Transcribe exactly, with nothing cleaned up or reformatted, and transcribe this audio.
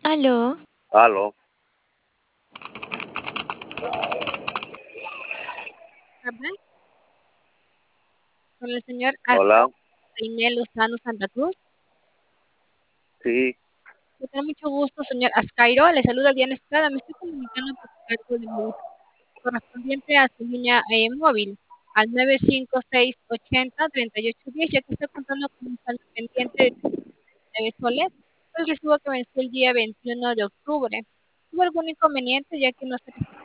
Aló, Aló, Tardes, con el señor hola, Jaime Lozano Santa Cruz. sí, Me da mucho gusto, señor Ascairo. Le saluda Diana Estrada. Me estoy comunicando por cargo de modificación correspondiente a su línea eh, móvil al nueve cinco seis ochenta treinta y ocho diez, ya que está contando con un saldo pendiente de nueve soles, el recibo que venció el día veintiuno de octubre. ¿Tuvo algún inconveniente ya que no se recibió